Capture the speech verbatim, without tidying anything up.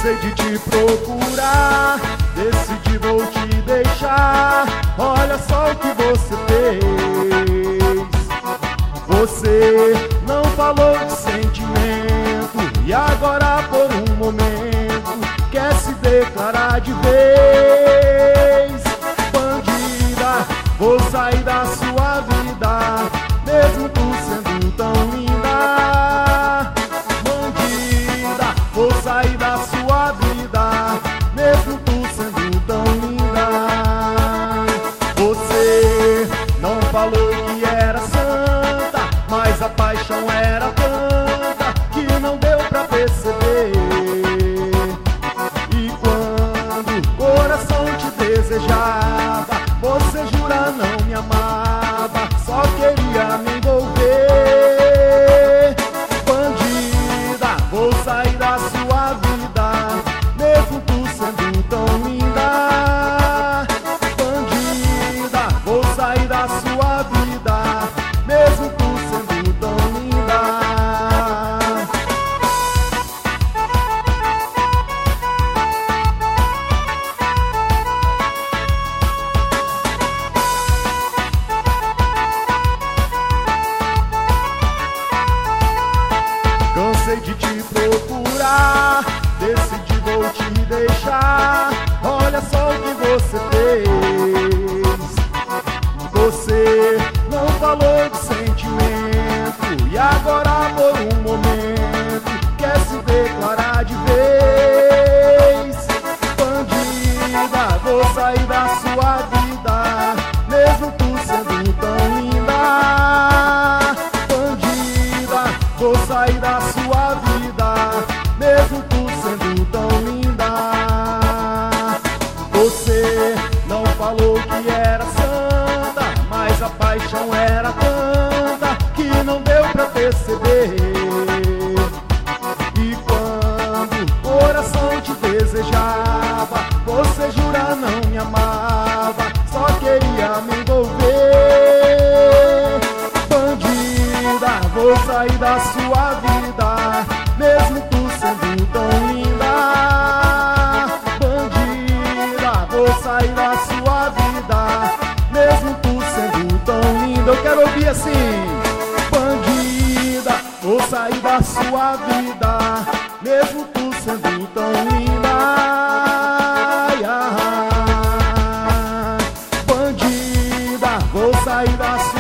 Cansei de te procurar, decidi vou te deixar. Olha só o que você fez. Você não falou de sentimento e agora por um momento quer se declarar de vez. Bandida, vou sair da sua vida, mesmo tu sendo tão linda. Bandida, vou sair da sua vida, mesmo tu sendo tão linda. Você não falou que era santa, mas a paixão era tanta que não deu pra perceber. E quando o coração te desejava, você jura não me amava, só queria me envolver. Bandida, vou sair da sua vida, mesmo tu sendo tão linda. Bandida, vou sair da sua vida, mesmo tu sendo tão linda. Cansei de te procurar, decidi vou te deixar. Olha só o que você fez. Você não falou de sentimento e agora por um momento quer se declarar de vez. Bandida, vou sair da sua vida, mesmo tu sendo tão linda. Bandida, vou sair da sua vida, mesmo tu sendo tão linda. Você não falou que era santa, mas a paixão era tanta que não deu pra perceber. E quando o coração te desejava, você jura não me amava, só queria me envolver. Bandida, vou sair da sua vida, mesmo tu sendo tão linda. Bandida, vou sair da sua vida, mesmo tu sendo tão linda. Eu quero ouvir assim. Bandida, vou sair da sua vida, mesmo tu sendo tão linda. Ai, ai. Bandida, vou sair da sua